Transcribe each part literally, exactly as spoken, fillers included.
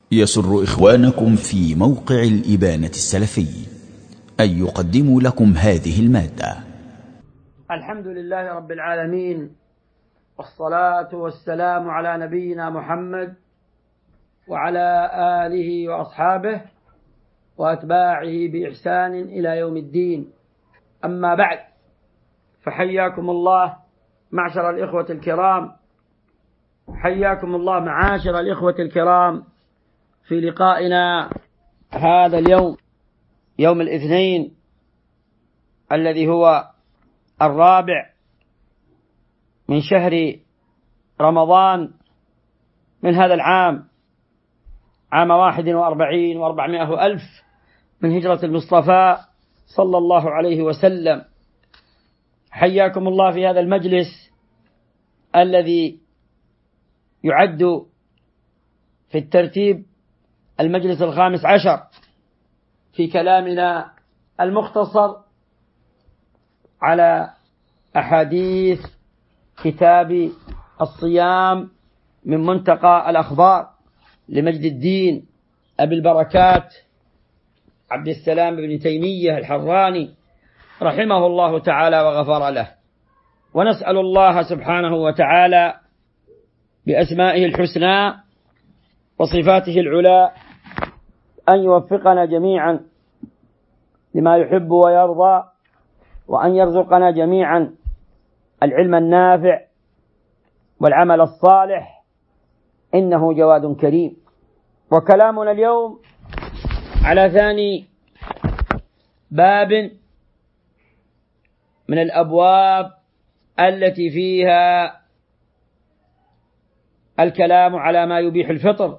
يسر إخوانكم في موقع الإبانة السلفي أن يقدموا لكم هذه المادة. الحمد لله رب العالمين، والصلاة والسلام على نبينا محمد وعلى آله وأصحابه وأتباعه بإحسان إلى يوم الدين. أما بعد، فحياكم الله معشر الإخوة الكرام، حياكم الله معاشر الإخوة الكرام في لقائنا هذا اليوم، يوم الاثنين الذي هو الرابع من شهر رمضان من هذا العام، عام واحد وأربعين وأربعمائة ألف من هجرة المصطفى صلى الله عليه وسلم. حياكم الله في هذا المجلس الذي يعد في الترتيب المجلس الخامس عشر في كلامنا المختصر على أحاديث كتاب الصيام من منتقى الأخبار لمجد الدين أبي البركات عبد السلام بن تيمية الحراني رحمه الله تعالى وغفر له. ونسأل الله سبحانه وتعالى بأسمائه الحسنى وصفاته العلى أن يوفقنا جميعا لما يحب ويرضى، وأن يرزقنا جميعا العلم النافع والعمل الصالح، إنه جواد كريم. وكلامنا اليوم على ثاني باب من الأبواب التي فيها الكلام على ما يبيح الفطر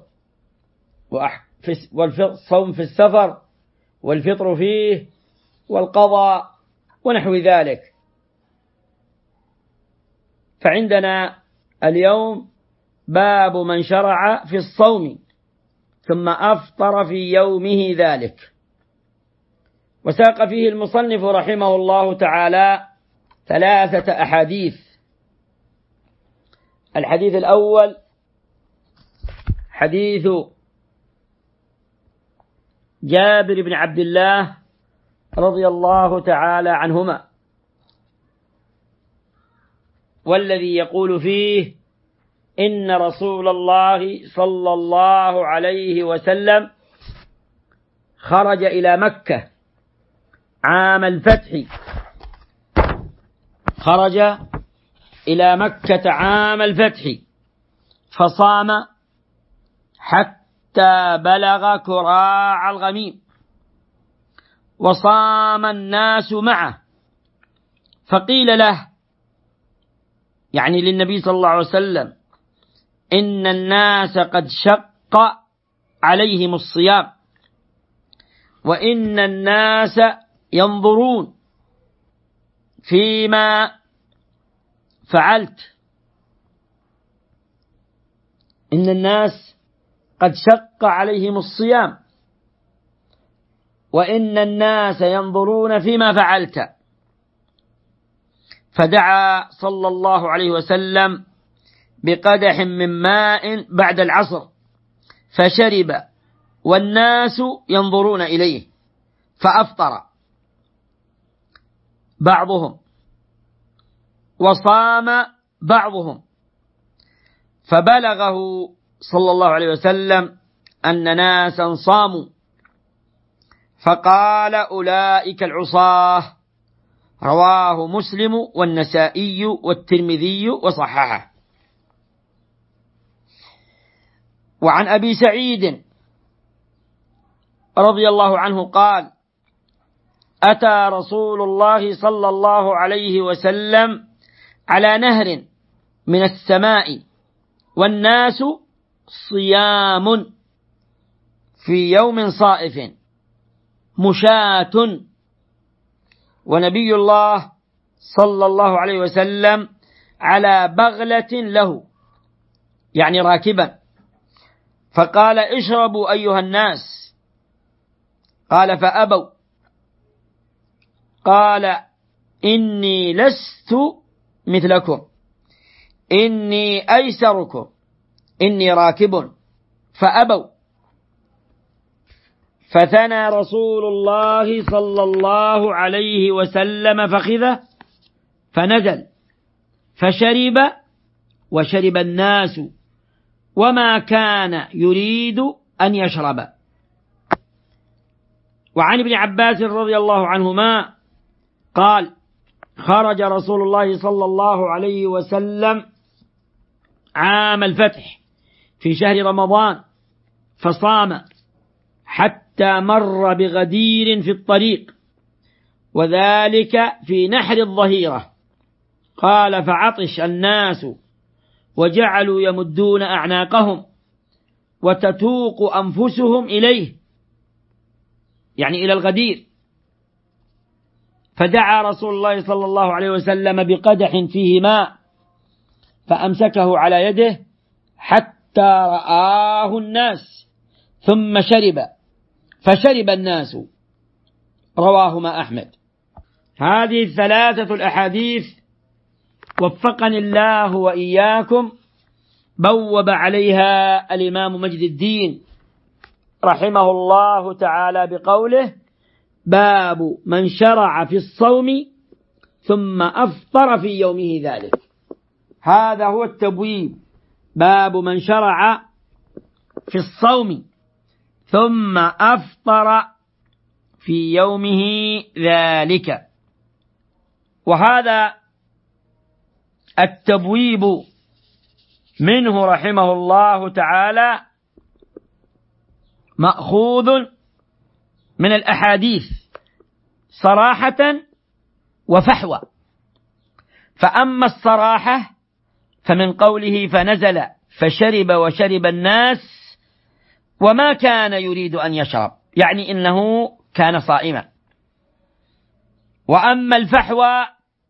والصوم في السفر والفطر فيه والقضاء ونحو ذلك. فعندنا اليوم باب من شرع في الصوم ثم أفطر في يومه ذلك. وساق فيه المصنف رحمه الله تعالى ثلاثة أحاديث. الحديث الأول حديث جابر بن عبد الله رضي الله تعالى عنهما، والذي يقول فيه إن رسول الله صلى الله عليه وسلم خرج إلى مكة عام الفتح خرج إلى مكة عام الفتح فصام حتى بلغ كراع الغميم، وصام الناس معه، فقيل له يعني للنبي صلى الله عليه وسلم إن الناس قد شق عليهم الصيام وإن الناس ينظرون فيما فعلت، إن الناس قد شق عليهم الصيام وإن الناس ينظرون فيما فعلت. فدعا صلى الله عليه وسلم بقدح من ماء بعد العصر فشرب والناس ينظرون إليه، فأفطر بعضهم وصام بعضهم، فبلغه صلى الله عليه وسلم أن ناسا صاموا، فقال أولئك العصاة. رواه مسلم والنسائي والترمذي وصححه. وعن أبي سعيد رضي الله عنه قال أتى رسول الله صلى الله عليه وسلم على نهر من السماء والناس صيام في يوم صائف مشاة، ونبي الله صلى الله عليه وسلم على بغلة له يعني راكبا، فقال اشربوا أيها الناس، قال فأبوا، قال إني لست مثلكم إني أيسركم إني راكب، فأبوا، فثنى رسول الله صلى الله عليه وسلم فخذه فنزل فشرب وشرب الناس وما كان يريد أن يشرب. وعن ابن عباس رضي الله عنهما قال: خرج رسول الله صلى الله عليه وسلم عام الفتح في شهر رمضان فصام حتى مر بغدير في الطريق، وذلك في نحر الظهيرة. قال: فعطش الناس وجعلوا يمدون أعناقهم وتتوق أنفسهم إليه، يعني إلى الغدير، فدعا رسول الله صلى الله عليه وسلم بقدح فيه ماء فأمسكه على يده حتى رآه الناس ثم شرب فشرب الناس. رواهما أحمد. هذه الثلاثة الأحاديث وفقني الله وإياكم بوب عليها الإمام مجد الدين رحمه الله تعالى بقوله: باب من شرع في الصوم ثم أفطر في يومه ذلك. هذا هو التبويب، باب من شرع في الصوم ثم أفطر في يومه ذلك. وهذا التبويب منه رحمه الله تعالى مأخوذ من الأحاديث صراحة وفحوى. فأما الصراحة فمن قوله: فنزل فشرب وشرب الناس وما كان يريد أن يشرب، يعني إنه كان صائما. وأما الفحوى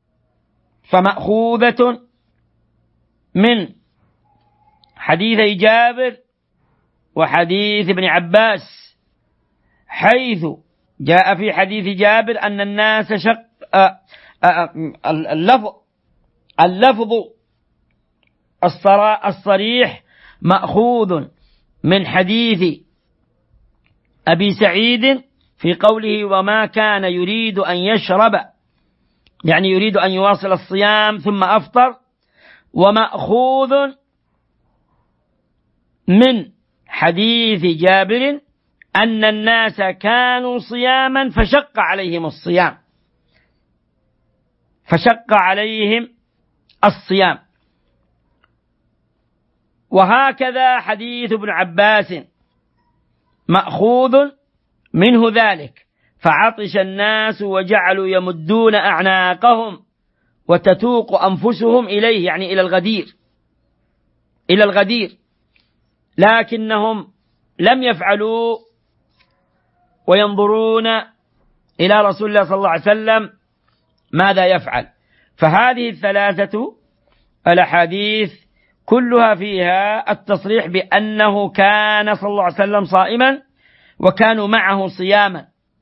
فمأخوذة من حديث جابر وحديث ابن عباس، حيث جاء في حديث جابر أن الناس شق اللفظ اللفظ الصريح مأخوذ من حديث أبي سعيد في قوله: وما كان يريد أن يشرب، يعني يريد أن يواصل الصيام ثم أفطر. ومأخوذ من حديث جابر أن الناس كانوا صياما فشق عليهم الصيام فشق عليهم الصيام. وهكذا حديث ابن عباس مأخوذ منه ذلك: فعطش الناس وجعلوا يمدون أعناقهم وتتوق أنفسهم إليه، يعني إلى الغدير إلى الغدير لكنهم لم يفعلوا وينظرون إلى رسول الله صلى الله عليه وسلم ماذا يفعل. فهذه الثلاثة الأحاديث كلها فيها التصريح بأنه كان صلى الله عليه وسلم صائما وكانوا معه صياما.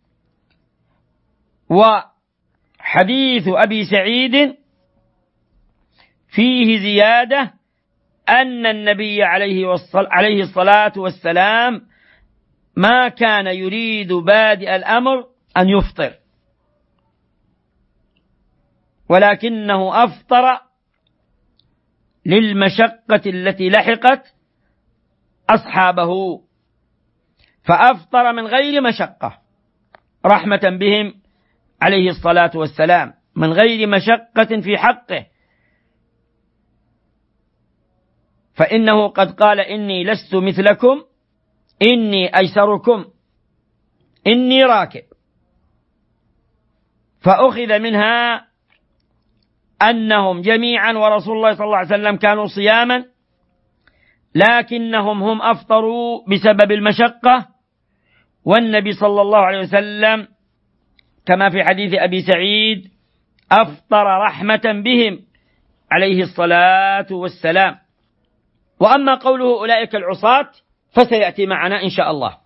وحديث أبي سعيد فيه زيادة أن النبي عليه الصلاة والسلام ما كان يريد بادئ الأمر أن يفطر، ولكنه أفطر للمشقة التي لحقت أصحابه، فأفطر من غير مشقة رحمة بهم عليه الصلاة والسلام، من غير مشقة في حقه، فإنه قد قال: إني لست مثلكم إني أيسركم إني راكب. فأخذ منها أنهم جميعا ورسول الله صلى الله عليه وسلم كانوا صياما، لكنهم هم أفطروا بسبب المشقة، والنبي صلى الله عليه وسلم كما في حديث أبي سعيد أفطر رحمة بهم عليه الصلاة والسلام. وأما قوله أولئك العصاة فسيأتي معنا إن شاء الله.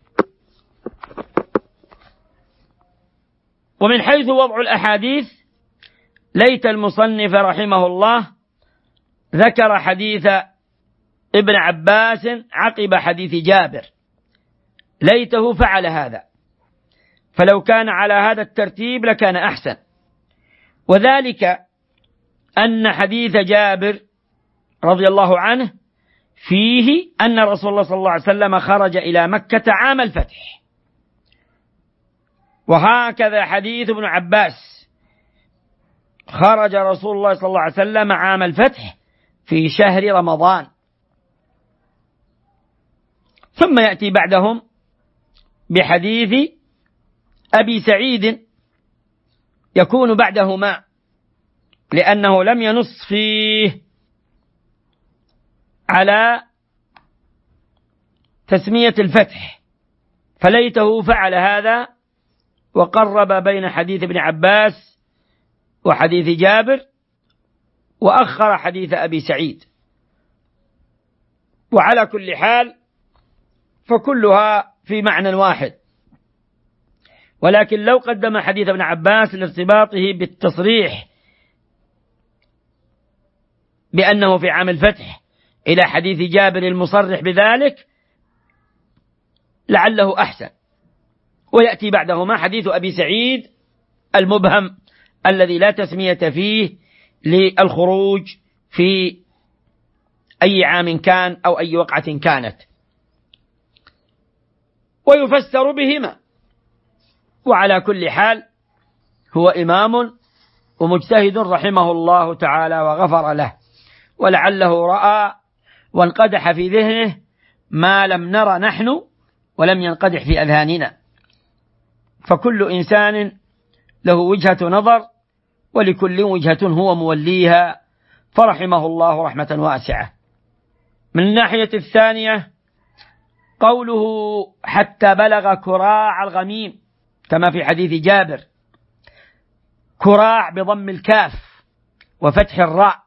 ومن حيث وضع الأحاديث ليت المصنف رحمه الله ذكر حديث ابن عباس عقب حديث جابر، ليته فعل هذا، فلو كان على هذا الترتيب لكان أحسن. وذلك أن حديث جابر رضي الله عنه فيه أن رسول الله صلى الله عليه وسلم خرج إلى مكة عام الفتح، وهكذا حديث ابن عباس خرج رسول الله صلى الله عليه وسلم عام الفتح في شهر رمضان. ثم يأتي بعدهم بحديث أبي سعيد يكون بعدهما، لأنه لم ينص فيه على تسمية الفتح، فليته فعل هذا وقرب بين حديث ابن عباس وحديث جابر، وأخر حديث أبي سعيد. وعلى كل حال فكلها في معنى واحد، ولكن لو قدم حديث ابن عباس لارتباطه بالتصريح بأنه في عام الفتح إلى حديث جابر المصرح بذلك لعله أحسن. ويأتي بعدهما حديث أبي سعيد المبهم الذي لا تسمية فيه للخروج في أي عام كان أو أي وقعة كانت، ويفسر بهما. وعلى كل حال هو إمام ومجتهد رحمه الله تعالى وغفر له، ولعله رأى وانقدح في ذهنه ما لم نرى نحن ولم ينقدح في أذهاننا. فكل إنسان له وجهة نظر، ولكل وجهة هو موليها، فرحمه الله رحمة واسعة. من الناحية الثانية قوله حتى بلغ كراع الغميم كما في حديث جابر، كراع بضم الكاف وفتح الراء،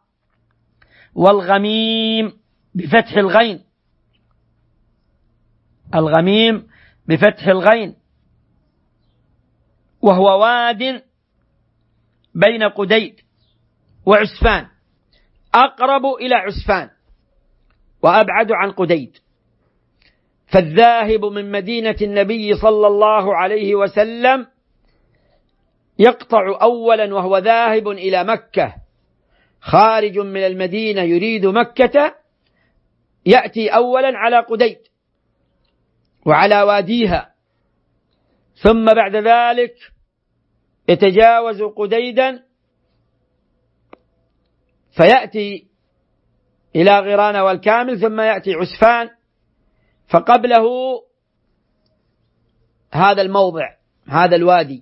والغميم بفتح الغين، الغميم بفتح الغين، وهو واد بين قديد وعسفان، أقرب إلى عسفان وأبعد عن قديد. فالذاهب من مدينة النبي صلى الله عليه وسلم يقطع أولا وهو ذاهب إلى مكة، خارج من المدينة يريد مكة، يأتي أولا على قديد وعلى واديها، ثم بعد ذلك يتجاوز قديدا فيأتي إلى غران والكامل، ثم يأتي عسفان، فقبله هذا الموضع، هذا الوادي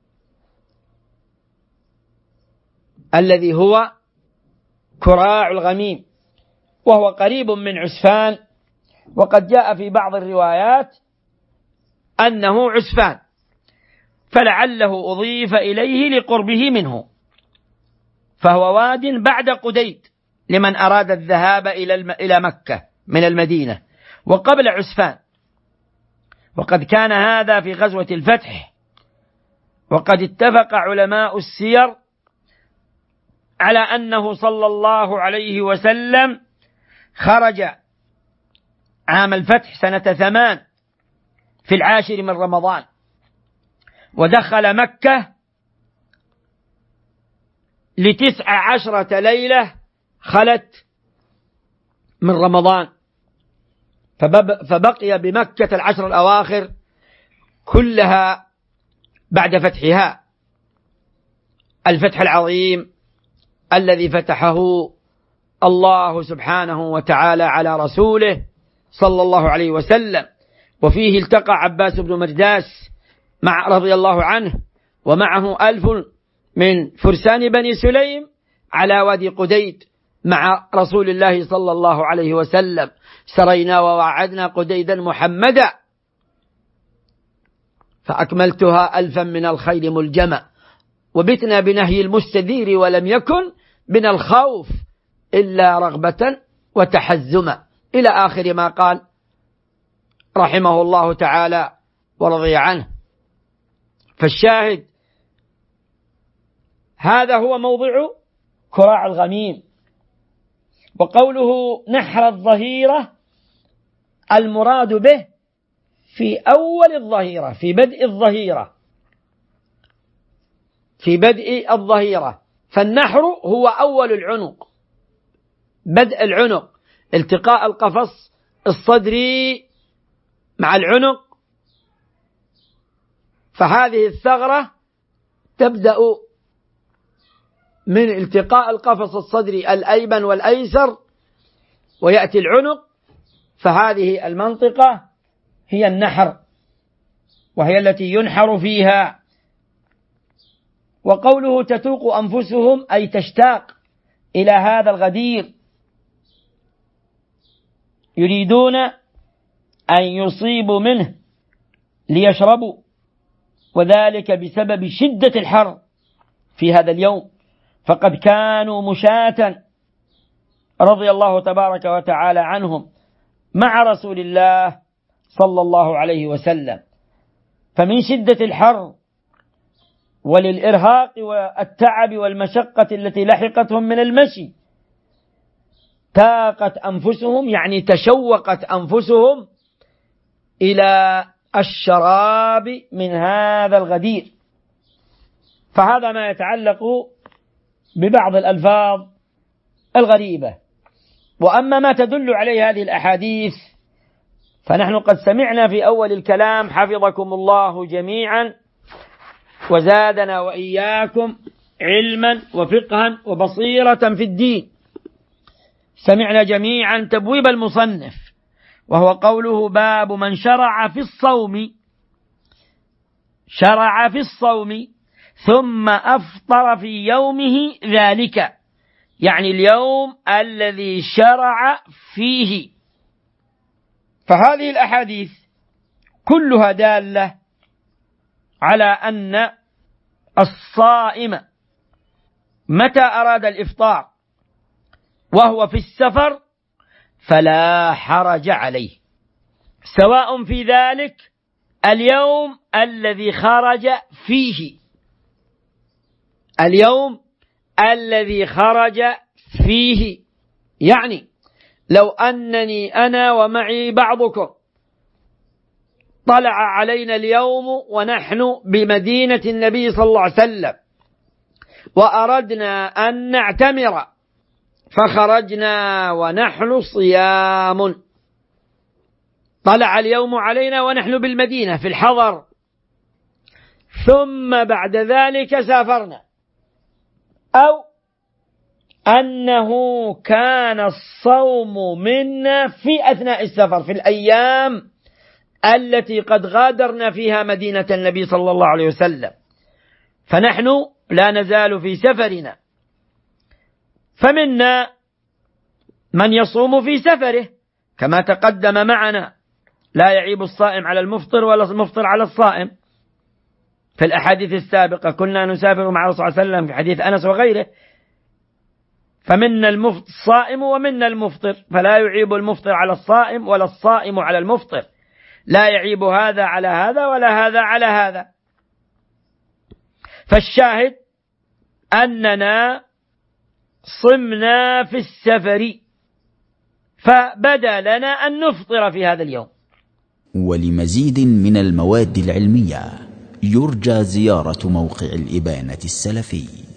الذي هو كراع الغميم، وهو قريب من عسفان. وقد جاء في بعض الروايات أنه عسفان، فلعله أضيف إليه لقربه منه، فهو واد بعد قديد لمن أراد الذهاب إلى مكة من المدينة وقبل عسفان. وقد كان هذا في غزوة الفتح، وقد اتفق علماء السير على أنه صلى الله عليه وسلم خرج عام الفتح سنة ثمان في العاشر من رمضان، ودخل مكة لتسع عشرة ليلة خلت من رمضان، فبقي بمكة العشر الأواخر كلها بعد فتحها، الفتح العظيم الذي فتحه الله سبحانه وتعالى على رسوله صلى الله عليه وسلم. وفيه التقى عباس بن مرداس مع رضي الله عنه ومعه ألف من فرسان بني سليم على وادي قديد مع رسول الله صلى الله عليه وسلم، سرينا ووعدنا قديدا محمدا فأكملتها ألفا من الخيل ملجمة، وبتنا بنهي المستدير ولم يكن بنا الخوف إلا رغبة وتحزما، إلى آخر ما قال رحمه الله تعالى ورضي عنه. فالشاهد هذا هو موضع كراع الغميم. وقوله نحر الظهيرة المراد به في أول الظهيرة، في بدء الظهيرة، في بدء الظهيرة. فالنحر هو أول العنق، بدء العنق، التقاء القفص الصدري مع العنق. فهذه الثغرة تبدأ من التقاء القفص الصدري الأيمن والأيسر ويأتي العنق، فهذه المنطقة هي النحر، وهي التي ينحر فيها. وقوله تتوق أنفسهم أي تشتاق إلى هذا الغدير، يريدون أن يصيبوا منه ليشربوا، وذلك بسبب شدة الحر في هذا اليوم، فقد كانوا مشاة رضي الله تبارك وتعالى عنهم مع رسول الله صلى الله عليه وسلم. فمن شدة الحر وللإرهاق والتعب والمشقة التي لحقتهم من المشي تاقت أنفسهم، يعني تشوقت أنفسهم إلى الشراب من هذا الغدير. فهذا ما يتعلق ببعض الألفاظ الغريبة. وأما ما تدل عليه هذه الأحاديث فنحن قد سمعنا في أول الكلام حفظكم الله جميعا وزادنا وإياكم علما وفقها وبصيرة في الدين. سمعنا جميعا تبويب المصنف، وهو قوله باب من شرع في الصوم، شرع في الصوم ثم أفطر في يومه ذلك، يعني اليوم الذي شرع فيه. فهذه الأحاديث كلها دالة على أن الصائم متى أراد الإفطار وهو في السفر فلا حرج عليه، سواء في ذلك اليوم الذي خرج فيه، اليوم الذي خرج فيه. يعني لو أنني أنا ومعي بعضكم طلع علينا اليوم ونحن بمدينة النبي صلى الله عليه وسلم وأردنا أن نعتمر، فخرجنا ونحن صيام، طلع اليوم علينا ونحن بالمدينة في الحضر، ثم بعد ذلك سافرنا، أو أنه كان الصوم منا في أثناء السفر في الأيام التي قد غادرنا فيها مدينة النبي صلى الله عليه وسلم، فنحن لا نزال في سفرنا. فمنا من يصوم في سفره كما تقدم معنا، لا يعيب الصائم على المفطر ولا المفطر على الصائم. في الأحاديث السابقة كنا نسافر مع رسول الله صلى الله عليه وسلم في حديث أنس وغيره، فمنا الصائم ومنا المفطر، فلا يعيب المفطر على الصائم ولا الصائم على المفطر، لا يعيب هذا على هذا ولا هذا على هذا. فالشاهد أننا صمنا في السفر، فبدا لنا أن نفطر في هذا اليوم. ولمزيد من المواد العلمية يرجى زيارة موقع الإبانة السلفي.